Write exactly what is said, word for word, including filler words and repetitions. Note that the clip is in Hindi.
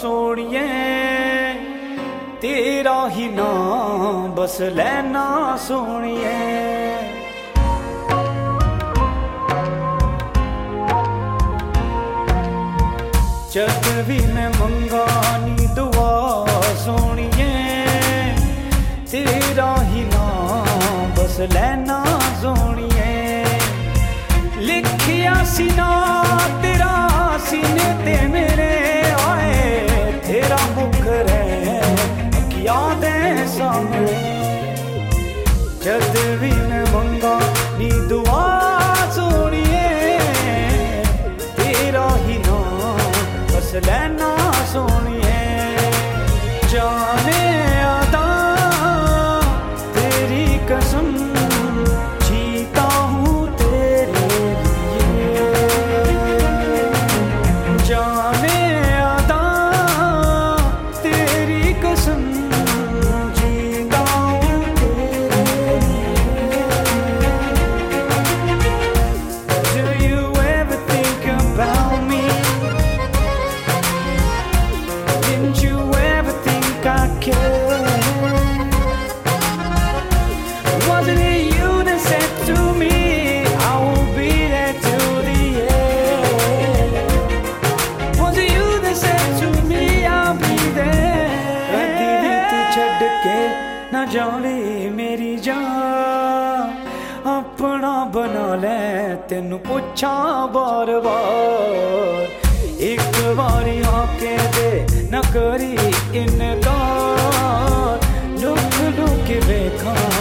सोनिए तेरा ही नाम बस लेना सोनिए। जद भी मैं मंगा नी दुआ सोनिए तेरा ही नाम बस लेना सोनिए। लिखिया सीना तेरा सीने ते मेरे आए तेरा मुखर है यादें सामने। जद भी मैं मंगा नी दुआ सोनिए तेरा ही नाम बस लेना सोनिए। जाने आता तेरी कसम जीता हूँ तेरे लिए। जाने आता तेरी कसम जीता हूँ तेरे लिए। Do you ever think about me? Didn't you ever think I cared? Wasn't it you that said to me I will be there till the end? Was it you that said to me I'll be there? कदी भी तू छड़ के ना जानी मेरी जान अपना बना ले तेनू पुछा बार बार। एक बारी आके दे न करी इनकार लुक लुक वेखा